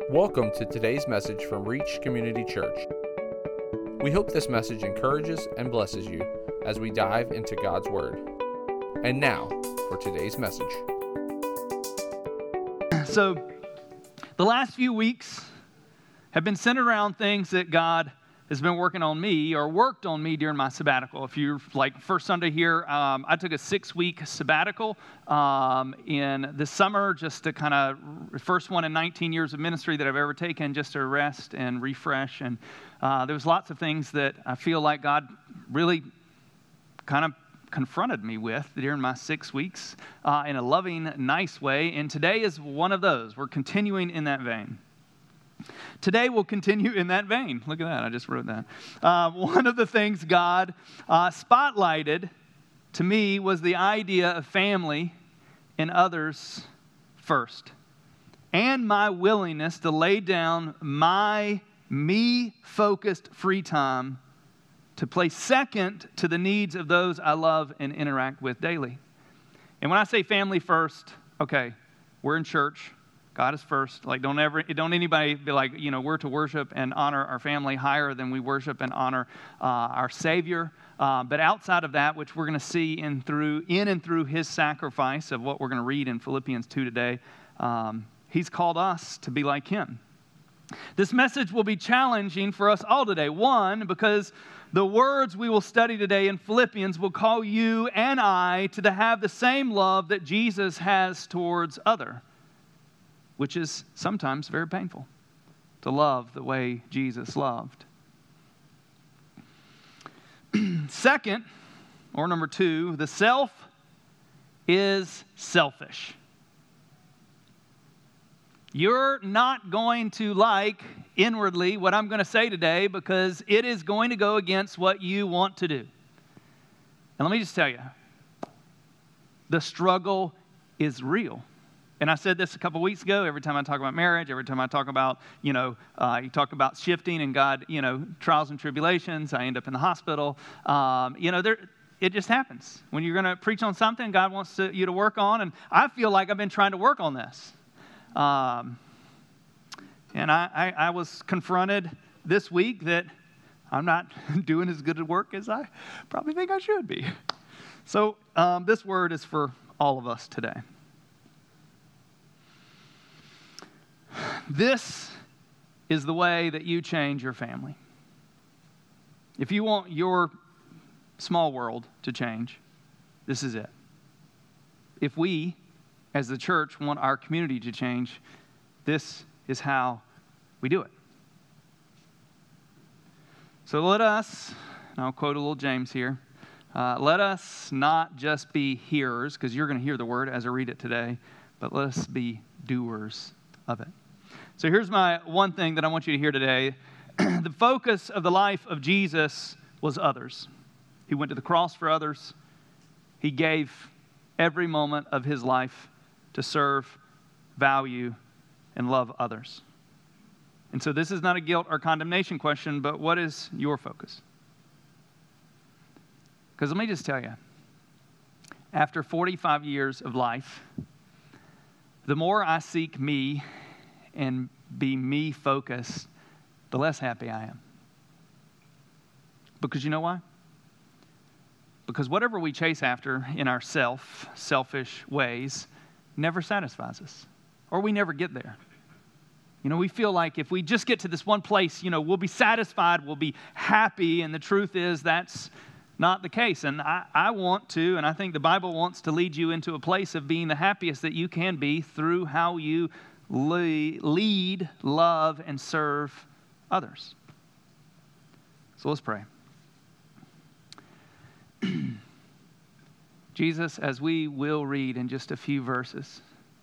Welcome to today's message from Reach Community Church. We hope this message encourages and blesses you as we dive into God's Word. And now, for today's message. So, the last few weeks have been centered around things that God has been working on me or worked on me during my sabbatical. If you're like first Sunday here, I took a 6-week sabbatical in the summer just to kind of, first one in 19 years of ministry that I've ever taken, just to rest and refresh. And there was lots of things that I feel like God really kind of confronted me with during my 6 weeks in a loving, nice way. And today is one of those. We're continuing in that vein. Today we'll continue in that vein. Look at that, I just wrote that. One of the things God spotlighted to me was the idea of family and others first. And my willingness to lay down my me-focused free time to place second to the needs of those I love and interact with daily. And when I say family first, okay, we're in church. God is first. Like, don't anybody be like, we're to worship and honor our family higher than we worship and honor our Savior. But outside of that, which we're going to see in and through His sacrifice of what we're going to read in Philippians 2 today, He's called us to be like Him. This message will be challenging for us all today. One, because the words we will study today in Philippians will call you and I to have the same love that Jesus has towards others, which is sometimes very painful, to love the way Jesus loved. Second, or number two, the self is selfish. You're not going to like inwardly what I'm going to say today because it is going to go against what you want to do. And let me just tell you, the struggle is real. And I said this a couple weeks ago. Every time I talk about marriage, every time I talk about, you talk about shifting and God, trials and tribulations, I end up in the hospital. It just happens. When you're going to preach on something God wants you to work on, and I feel like I've been trying to work on this. And I was confronted this week that I'm not doing as good at work as I probably think I should be. So this word is for all of us today. This is the way that you change your family. If you want your small world to change, this is it. If we, as the church, want our community to change, this is how we do it. So let us, and I'll quote a little James here, let us not just be hearers, because you're going to hear the word as I read it today, but let us be doers of it. So here's my one thing that I want you to hear today. The focus of the life of Jesus was others. He went to the cross for others. He gave every moment of His life to serve, value, and love others. And so this is not a guilt or condemnation question, but what is your focus? Because let me just tell you, after 45 years of life, the more I seek me and be me-focused, the less happy I am. Because you know why? Because whatever we chase after in our selfish ways never satisfies us, or we never get there. We feel like if we just get to this one place, we'll be satisfied, we'll be happy, and the truth is that's not the case. And I want to, and I think the Bible wants to lead you into a place of being the happiest that you can be through how you lead, love, and serve others. So let's pray. Jesus, as we will read in just a few verses,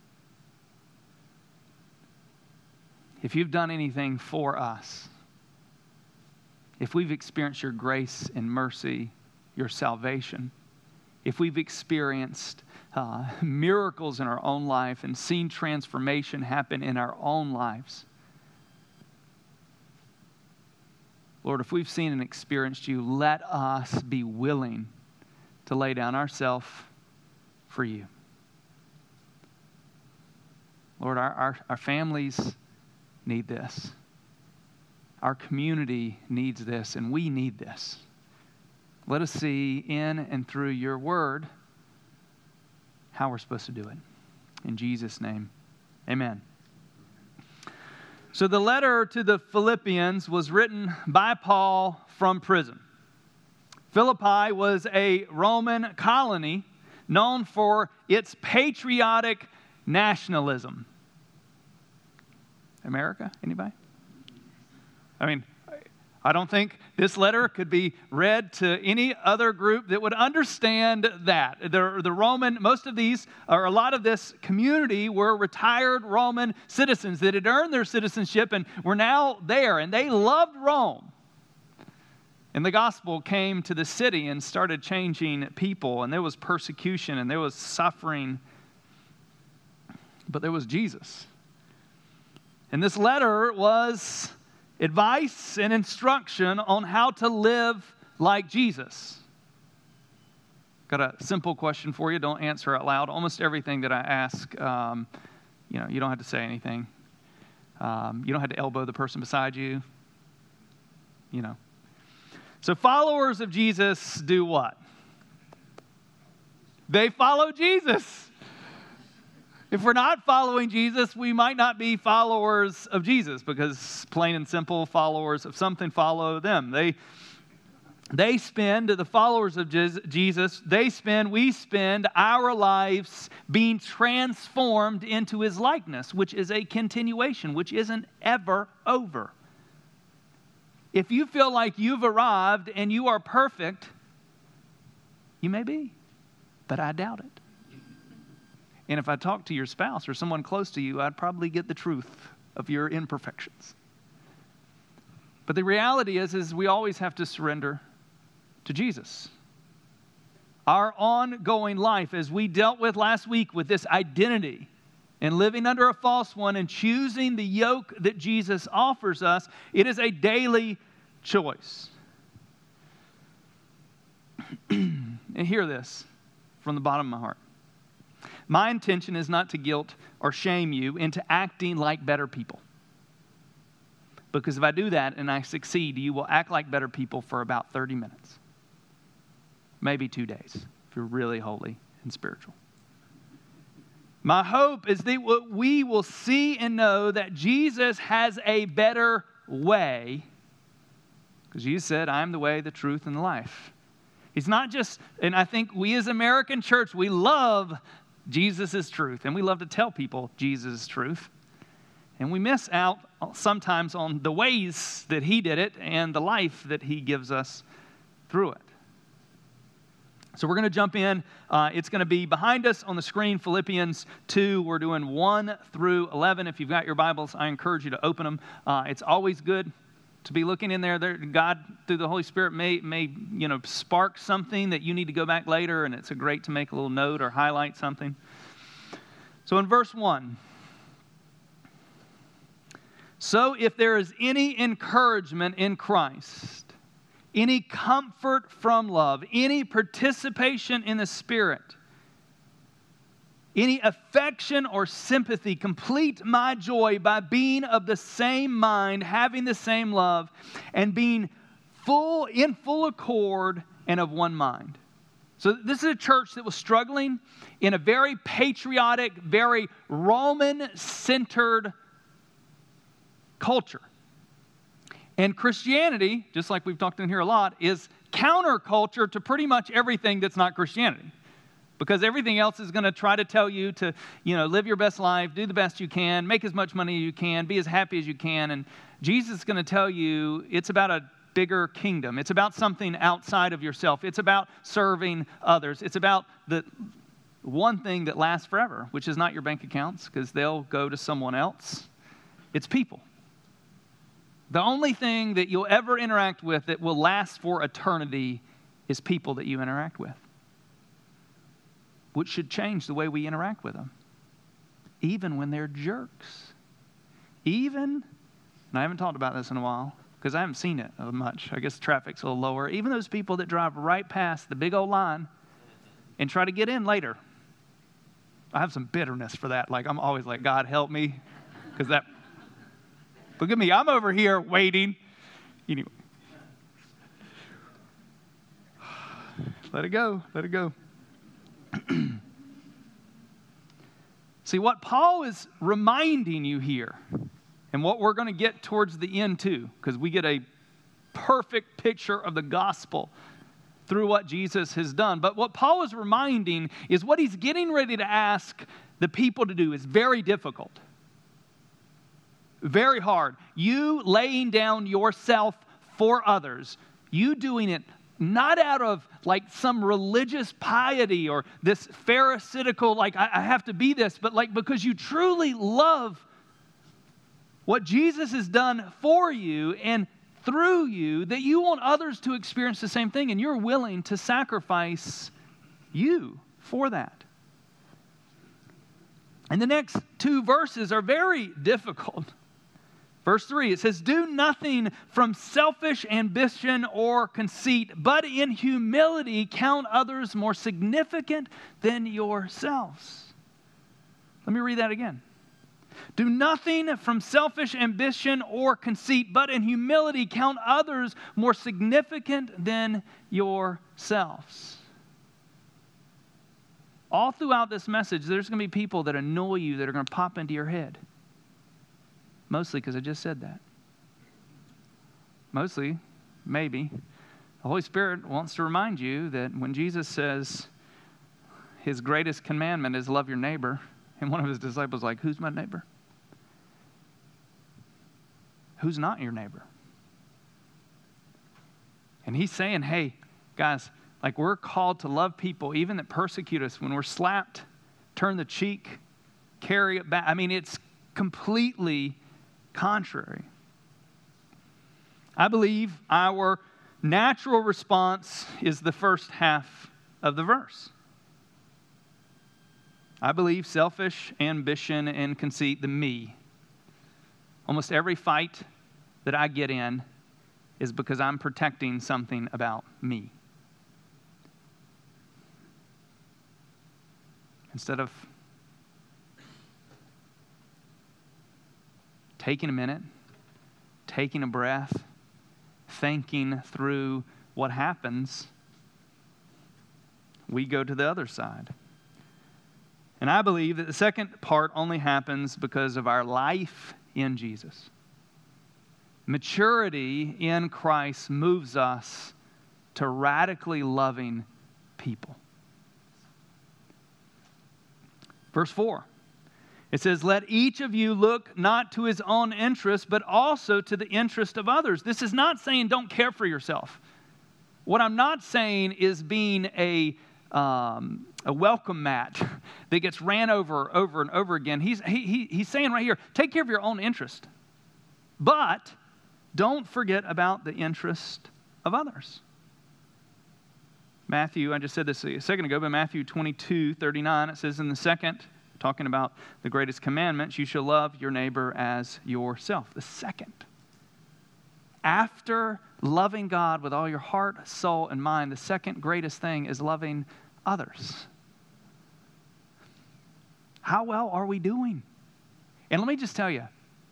if you've done anything for us, if we've experienced your grace and mercy, your salvation, if we've experienced miracles in our own life and seen transformation happen in our own lives, Lord, if we've seen and experienced you, let us be willing to lay down ourselves for you. Lord, our families need this. Our community needs this, and we need this. Let us see in and through your word how we're supposed to do it. In Jesus' name, amen. So the letter to the Philippians was written by Paul from prison. Philippi was a Roman colony known for its patriotic nationalism. America? Anybody? I mean, I don't think this letter could be read to any other group that would understand that. The Roman, most of these, or a lot of this community were retired Roman citizens that had earned their citizenship and were now there, and they loved Rome. And the gospel came to the city and started changing people, and there was persecution and there was suffering, but there was Jesus. And this letter was advice and instruction on how to live like Jesus. Got a simple question for you. Don't answer out loud. Almost everything that I ask, you don't have to say anything. You don't have to elbow the person beside you. So followers of Jesus do what? They follow Jesus. If we're not following Jesus, we might not be followers of Jesus, because plain and simple, followers of something follow them. We spend our lives being transformed into His likeness, which is a continuation, which isn't ever over. If you feel like you've arrived and you are perfect, you may be, but I doubt it. And if I talk to your spouse or someone close to you, I'd probably get the truth of your imperfections. But the reality is we always have to surrender to Jesus. Our ongoing life, as we dealt with last week with this identity and living under a false one and choosing the yoke that Jesus offers us, it is a daily choice. And hear this from the bottom of my heart. My intention is not to guilt or shame you into acting like better people. Because if I do that and I succeed, you will act like better people for about 30 minutes. Maybe 2 days, if you're really holy and spiritual. My hope is that we will see and know that Jesus has a better way. Because Jesus said, I am the way, the truth, and the life. He's not just, and I think we as American church, we love Jesus' truth. And we love to tell people Jesus' truth. And we miss out sometimes on the ways that He did it and the life that He gives us through it. So we're going to jump in. It's going to be behind us on the screen, Philippians 2. We're doing 1 through 11. If you've got your Bibles, I encourage you to open them. It's always good to be looking in there. God, through the Holy Spirit, may spark something that you need to go back later, and it's great to make a little note or highlight something. So in verse 1, so if there is any encouragement in Christ, any comfort from love, any participation in the Spirit, any affection or sympathy, complete my joy by being of the same mind, having the same love, and being in full accord and of one mind. So this is a church that was struggling in a very patriotic, very Roman-centered culture. And Christianity, just like we've talked in here a lot, is counterculture to pretty much everything that's not Christianity. Because everything else is going to try to tell you to, live your best life, do the best you can, make as much money as you can, be as happy as you can. And Jesus is going to tell you it's about a bigger kingdom. It's about something outside of yourself. It's about serving others. It's about the one thing that lasts forever, which is not your bank accounts, because they'll go to someone else. It's people. The only thing that you'll ever interact with that will last for eternity is people that you interact with, which should change the way we interact with them, even when they're jerks. And I haven't talked about this in a while because I haven't seen it much. I guess traffic's a little lower. Even those people that drive right past the big old line and try to get in later. I have some bitterness for that. I'm always like, God, help me, because Look at me. I'm over here waiting. Anyway. Let it go. Let it go. See, what Paul is reminding you here, and what we're going to get towards the end too, because we get a perfect picture of the gospel through what Jesus has done. But what Paul is reminding is what he's getting ready to ask the people to do is very difficult. Very hard. You laying down yourself for others. You doing it not out of like some religious piety or this pharisaical, like I have to be this, but like because you truly love what Jesus has done for you and through you, that you want others to experience the same thing, and you're willing to sacrifice you for that. And the next two verses are very difficult. Verse 3, it says, do nothing from selfish ambition or conceit, but in humility count others more significant than yourselves. Let me read that again. Do nothing from selfish ambition or conceit, but in humility count others more significant than yourselves. All throughout this message, there's going to be people that annoy you that are going to pop into your head. Mostly because I just said that. Mostly, maybe. The Holy Spirit wants to remind you that when Jesus says his greatest commandment is love your neighbor, and one of his disciples is like, who's my neighbor? Who's not your neighbor? And he's saying, hey, guys, like we're called to love people even that persecute us. When we're slapped, turn the cheek, carry it back. I mean, it's completely contrary. I believe our natural response is the first half of the verse. I believe selfish ambition and conceit, the me. Almost every fight that I get in is because I'm protecting something about me. Instead of taking a minute, taking a breath, thinking through what happens, we go to the other side. And I believe that the second part only happens because of our life in Jesus. Maturity in Christ moves us to radically loving people. Verse 4. It says, let each of you look not to his own interest, but also to the interest of others. This is not saying don't care for yourself. What I'm not saying is being a welcome mat that gets ran over and over again. He's saying right here, take care of your own interest. But don't forget about the interest of others. Matthew, I just said this a second ago, but Matthew 22:39, it says in the second, talking about the greatest commandments, you shall love your neighbor as yourself. The second. After loving God with all your heart, soul, and mind, the second greatest thing is loving others. How well are we doing? And let me just tell you,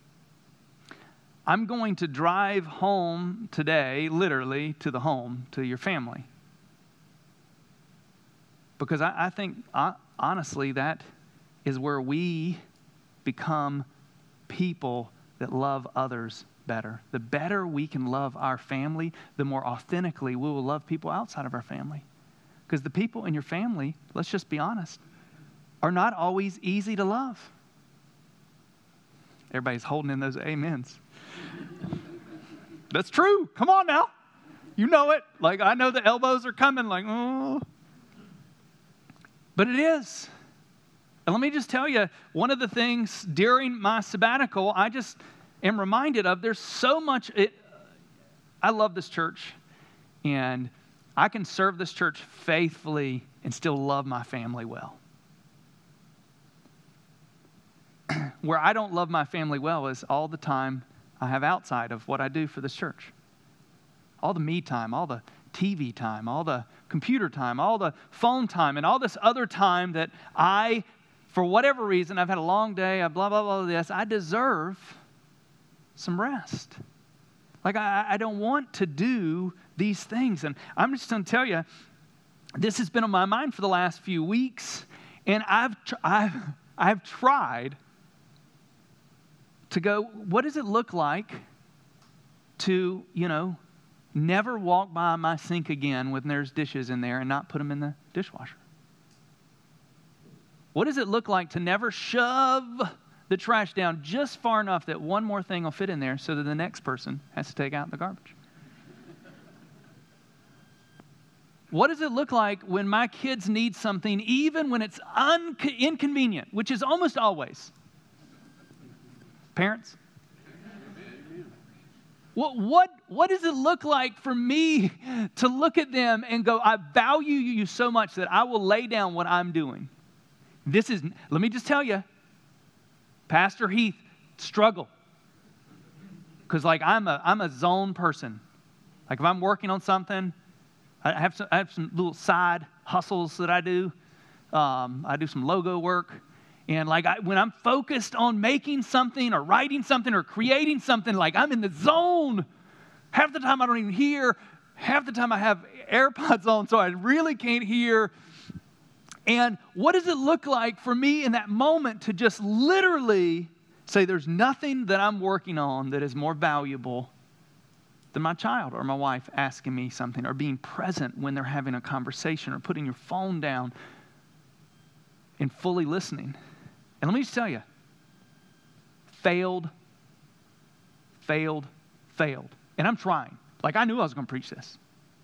I'm going to drive home today, literally to the home, to your family. Because I think, honestly, that is where we become people that love others better. The better we can love our family, the more authentically we will love people outside of our family. Because the people in your family, let's just be honest, are not always easy to love. Everybody's holding in those amens. That's true. Come on now. You know it. Like, I know the elbows are coming, like, oh. But it is. And let me just tell you, one of the things during my sabbatical, I just am reminded of, there's so much. I love this church, and I can serve this church faithfully and still love my family well. Where I don't love my family well is all the time I have outside of what I do for this church. All the me time, all the TV time, all the computer time, all the phone time, and all this other time that for whatever reason, I've had a long day, I blah, blah, blah, this. I deserve some rest. Like, I don't want to do these things. And I'm just going to tell you, this has been on my mind for the last few weeks. And I've tried to go, what does it look like to, never walk by my sink again when there's dishes in there and not put them in the dishwasher? What does it look like to never shove the trash down just far enough that one more thing will fit in there so that the next person has to take out the garbage? What does it look like when my kids need something, even when it's inconvenient, which is almost always? Parents? What does it look like for me to look at them and go, I value you so much that I will lay down what I'm doing? Let me just tell you, Pastor Heath, struggle. Because I'm a zone person. Like if I'm working on something, I have some little side hustles that I do. I do some logo work. And when I'm focused on making something or writing something or creating something, I'm in the zone. Half the time I don't even hear. Half the time I have AirPods on, so I really can't hear. And what does it look like for me in that moment to just literally say there's nothing that I'm working on that is more valuable than my child or my wife asking me something or being present when they're having a conversation or putting your phone down and fully listening. And let me just tell you, failed. And I'm trying. I knew I was going to preach this.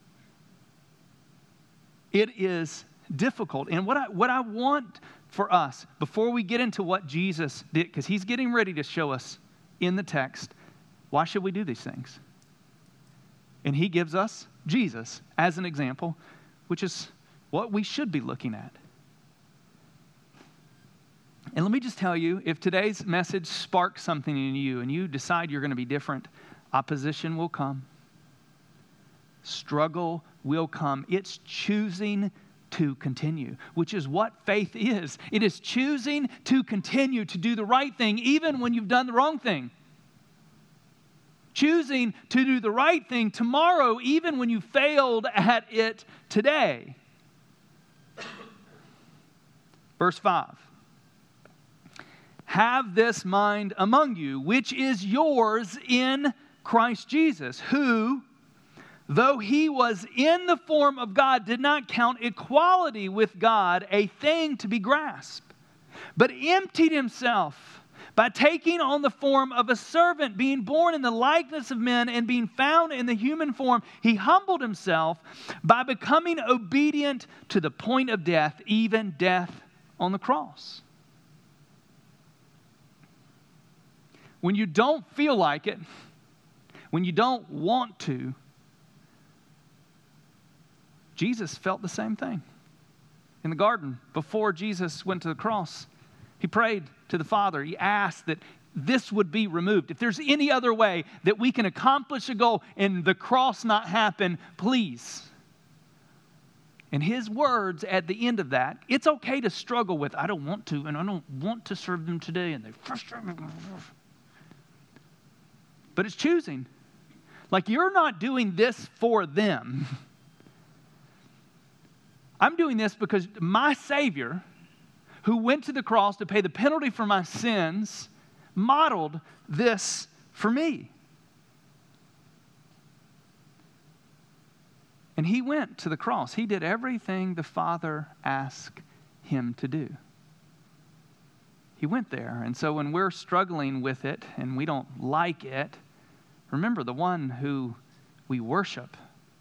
It is difficult. And what I want for us, before we get into what Jesus did, because he's getting ready to show us in the text, why should we do these things? And he gives us Jesus as an example, which is what we should be looking at. And let me just tell you, if today's message sparks something in you and you decide you're going to be different, opposition will come. Struggle will come. It's choosing to continue, which is what faith is. It is choosing to continue to do the right thing even when you've done the wrong thing. Choosing to do the right thing tomorrow even when you failed at it today. Verse 5. Have this mind among you, which is yours in Christ Jesus, who, though he was in the form of God, did not count equality with God a thing to be grasped, but emptied himself by taking on the form of a servant, being born in the likeness of men and being found in the human form. He humbled himself by becoming obedient to the point of death, even death on the cross. When you don't feel like it, when you don't want to, Jesus felt the same thing. In the garden, before Jesus went to the cross, he prayed to the Father. He asked that this would be removed. If there's any other way that we can accomplish a goal and the cross not happen, please. And his words at the end of that, it's okay to struggle with, I don't want to, and I don't want to serve them today, and they frustrate me. But it's choosing. You're not doing this for them. I'm doing this because my Savior, who went to the cross to pay the penalty for my sins, modeled this for me. And he went to the cross. He did everything the Father asked him to do. He went there. And so when we're struggling with it and we don't like it, remember the one who we worship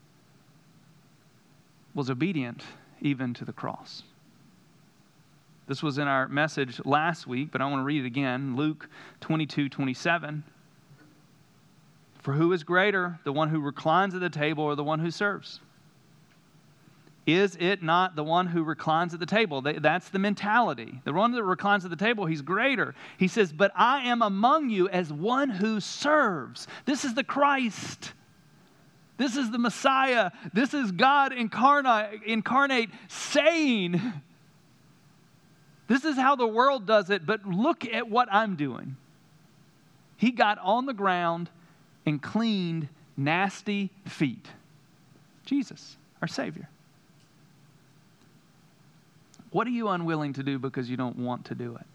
was obedient even to the cross. This was in our message last week, but I want to read it again. Luke 22:27. For who is greater, the one who reclines at the table or the one who serves? Is it not the one who reclines at the table? That's the mentality. The one that reclines at the table, he's greater. He says, but I am among you as one who serves. This is the Christ. This is the Messiah. This is God incarnate saying, this is how the world does it, but look at what I'm doing. He got on the ground and cleaned nasty feet. Jesus, our Savior. What are you unwilling to do because you don't want to do it?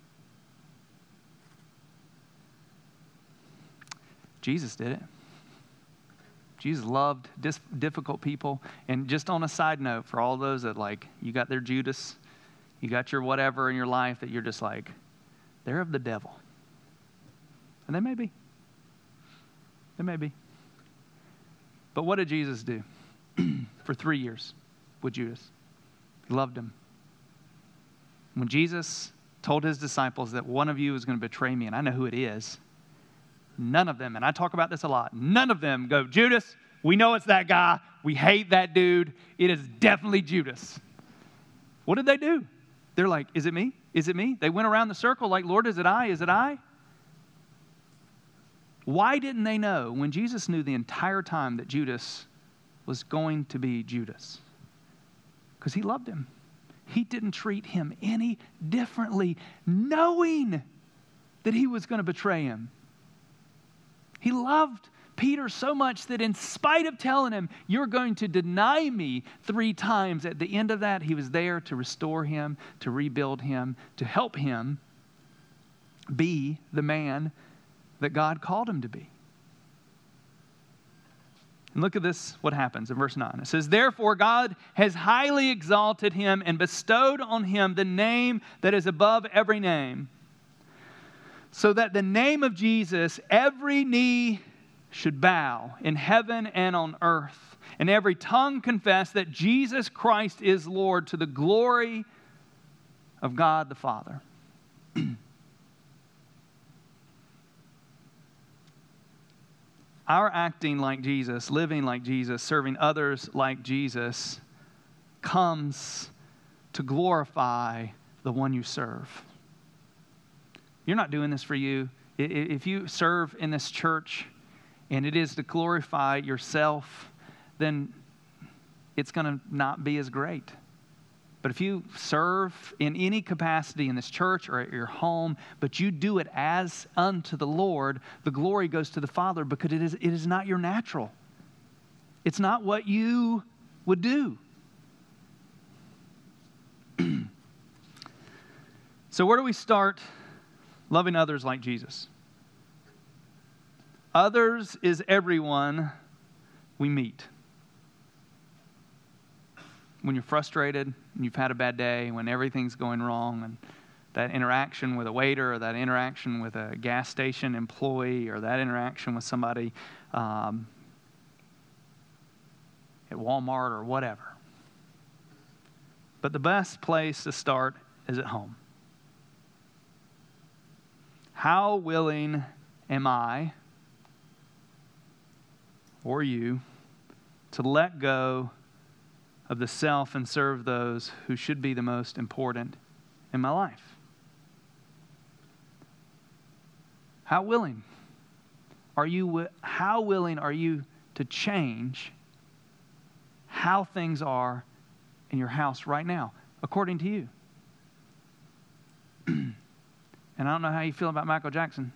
Jesus did it. Jesus loved difficult people. And just on a side note, for all those that like, you got their Judas, you got your whatever in your life that you're just like, they're of the devil. And they may be. They may be. But what did Jesus do for 3 years with Judas? He loved him. When Jesus told his disciples that one of you is going to betray me, and I know who it is, none of them, and I talk about this a lot, none of them go, Judas, we know it's that guy. We hate that dude. It is definitely Judas. What did they do? They're like, is it me? Is it me? They went around the circle like, Lord, is it I? Is it I? Why didn't they know when Jesus knew the entire time that Judas was going to be Judas? Because he loved him. He didn't treat him any differently, knowing that he was going to betray him. He loved Peter so much that in spite of telling him, you're going to deny me 3 times, at the end of that, he was there to restore him, to rebuild him, to help him be the man that God called him to be. And look at this, what happens in verse 9. It says, therefore God has highly exalted him and bestowed on him the name that is above every name, so that the name of Jesus every knee should bow in heaven and on earth, and every tongue confess that Jesus Christ is Lord, to the glory of God the Father. Our acting like Jesus, living like Jesus, serving others like Jesus comes to glorify the one you serve. You're not doing this for you. If you serve in this church and it is to glorify yourself, then it's going to not be as great. But if you serve in any capacity in this church or at your home, but you do it as unto the Lord, the glory goes to the Father, because it is not your natural. It's not what you would do. So where do we start loving others like Jesus? Others is everyone we meet. When you're frustrated and you've had a bad day, when everything's going wrong, and that interaction with a waiter, or that interaction with a gas station employee, or that interaction with somebody at Walmart or whatever. But the best place to start is at home. How willing am I, or you, to let go of the self and serve those who should be the most important in my life? How willing are you? How willing are you to change how things are in your house right now, according to you? And I don't know how you feel about Michael Jackson,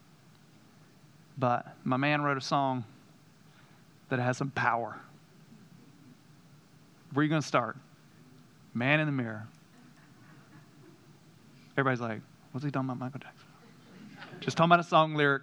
but my man wrote a song that has some power. Where are you going to start? Man in the Mirror. Everybody's like, what's he talking about, Michael Jackson? Just talking about a song lyric.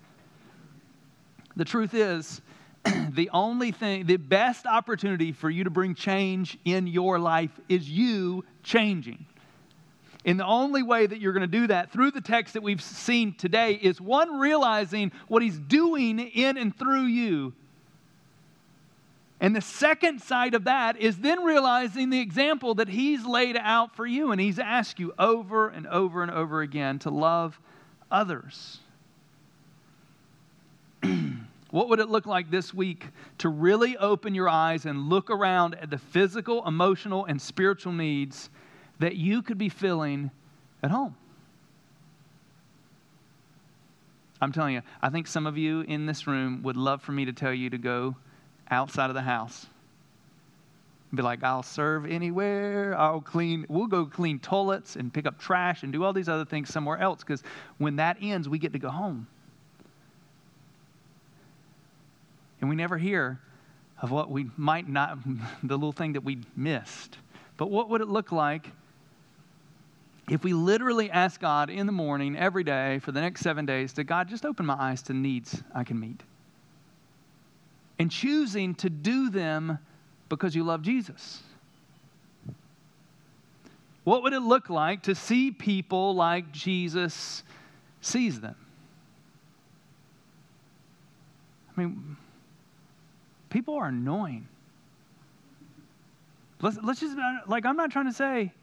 The truth is, the best opportunity for you to bring change in your life is you changing. And the only way that you're going to do that through the text that we've seen today is, one, realizing what he's doing in and through you. And the second side of that is then realizing the example that he's laid out for you. And he's asked you over and over and over again to love others. What would it look like this week to really open your eyes and look around at the physical, emotional, and spiritual needs that you could be filling at home? I'm telling you, I think some of you in this room would love for me to tell you to go outside of the house. Be like, I'll serve anywhere. We'll go clean toilets and pick up trash and do all these other things somewhere else, because when that ends, we get to go home. And we never hear of what we might not, the little thing that we missed. But what would it look like if we literally ask God in the morning, every day, for the next 7 days, to God, just open my eyes to needs I can meet? And choosing to do them because you love Jesus. What would it look like to see people like Jesus sees them? I mean, people are annoying. Let's just, like, I'm not trying to say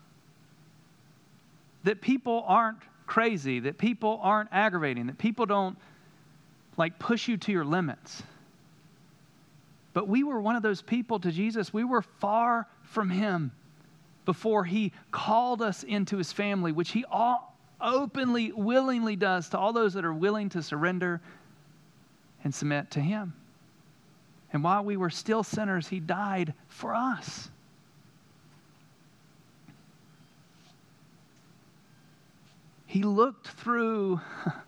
that people aren't crazy, that people aren't aggravating, that people don't, like, push you to your limits. But we were one of those people to Jesus. We were far from him before he called us into his family, which he all openly, willingly does to all those that are willing to surrender and submit to him. And while we were still sinners, he died for us. He looked through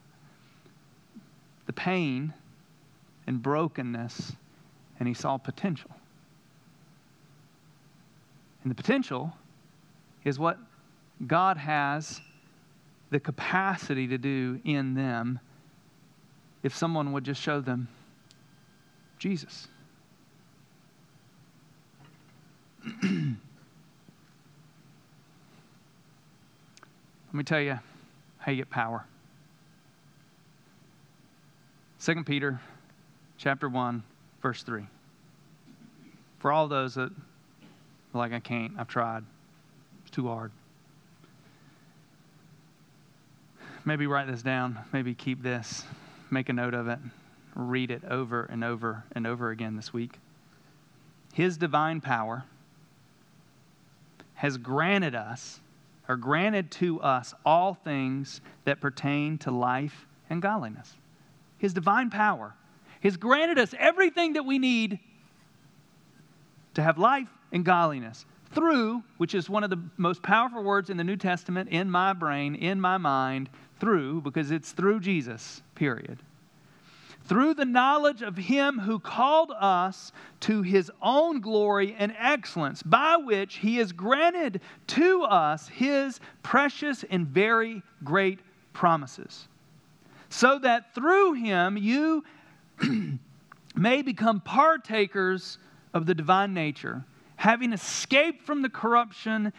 the pain and brokenness, and he saw potential. And the potential is what God has the capacity to do in them if someone would just show them Jesus. Let me tell you how you get power. 2 Peter chapter 1, verse 3. For all those that are like, I can't, I've tried, it's too hard. Maybe write this down, maybe keep this, make a note of it, read it over and over and over again this week. His divine power has granted to us all things that pertain to life and godliness. His divine power has granted us everything that we need to have life and godliness through, which is one of the most powerful words in the New Testament, in my brain, in my mind, through, because it's through Jesus, period. Through the knowledge of him who called us to his own glory and excellence, by which he has granted to us his precious and very great promises, so that through him you may become partakers of the divine nature, having escaped from the corruption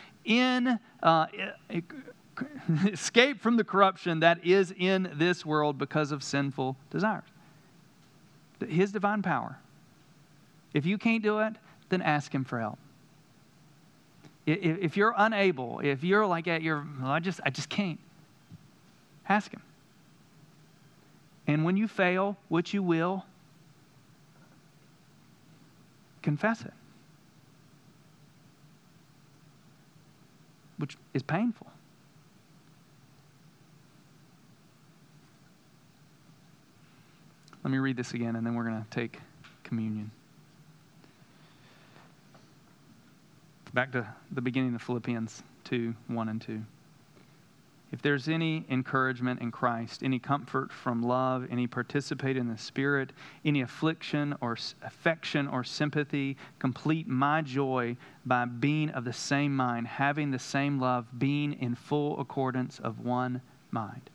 that is in this world because of sinful desires. His divine power. If you can't do it, then ask him for help. If you're unable, if you're like I just can't, ask him. And when you fail, which you will, confess it, which is painful. Let me read this again, and then we're going to take communion. Back to the beginning of Philippians 2, 1 and 2. If there's any encouragement in Christ, any comfort from love, any participate in the Spirit, any affliction or affection or sympathy, complete my joy by being of the same mind, having the same love, being in full accordance of one mind.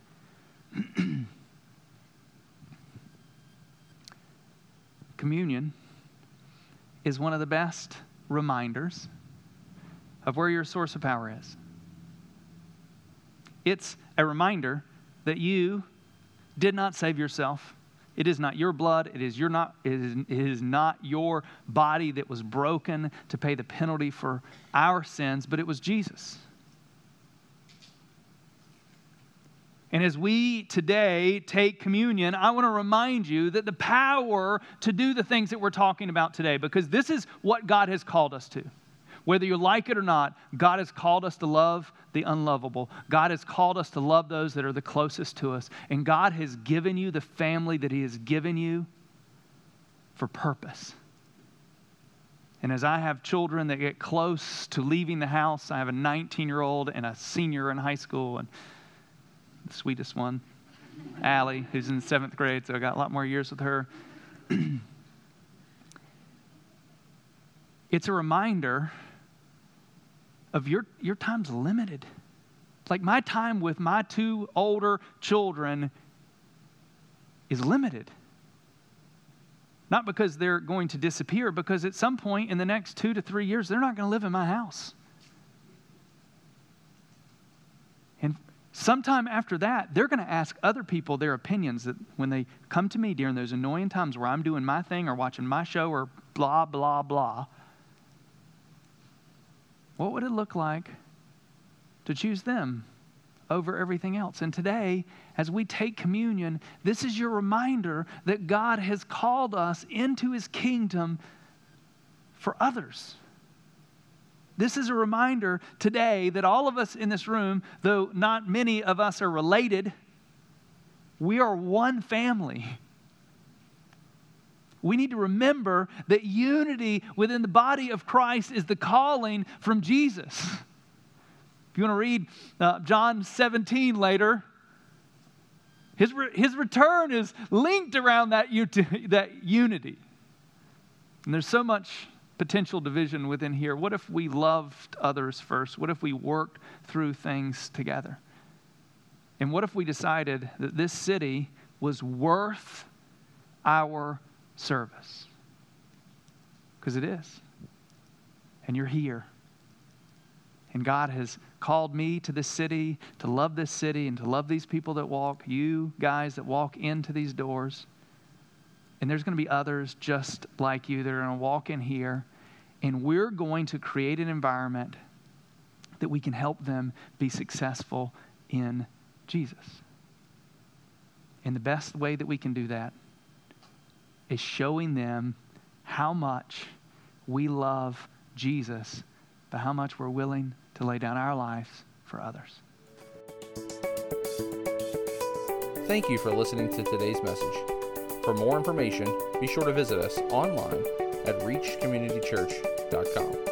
Communion is one of the best reminders of where your source of power is. It's a reminder that you did not save yourself. It is not your blood. It is not your body that was broken to pay the penalty for our sins, but it was Jesus. And as we today take communion, I want to remind you that the power to do the things that we're talking about today, because this is what God has called us to. Whether you like it or not, God has called us to love the unlovable. God has called us to love those that are the closest to us. And God has given you the family that he has given you for purpose. And as I have children that get close to leaving the house, I have a 19-year-old and a senior in high school, and the sweetest one, Allie, who's in 7th grade, so I got a lot more years with her. it's a reminder of your time's limited. Like my time with my 2 older children is limited. Not because they're going to disappear, because at some point in the next 2 to 3 years, they're not going to live in my house. And sometime after that, they're going to ask other people their opinions that when they come to me during those annoying times where I'm doing my thing or watching my show or blah, blah, blah. What would it look like to choose them over everything else? And today, as we take communion, this is your reminder that God has called us into his kingdom for others. This is a reminder today that all of us in this room, though not many of us are related, we are one family. We need to remember that unity within the body of Christ is the calling from Jesus. If you want to read John 17 later, his return is linked around that unity. And there's so much potential division within here. What if we loved others first? What if we worked through things together? And what if we decided that this city was worth our service? Because it is. And you're here. And God has called me to this city, to love this city, and to love these people that walk, you guys that walk into these doors. And there's going to be others just like you that are going to walk in here, and we're going to create an environment that we can help them be successful in Jesus. And the best way that we can do that is showing them how much we love Jesus, but how much we're willing to lay down our lives for others. Thank you for listening to today's message. For more information, be sure to visit us online at reachcommunitychurch.com.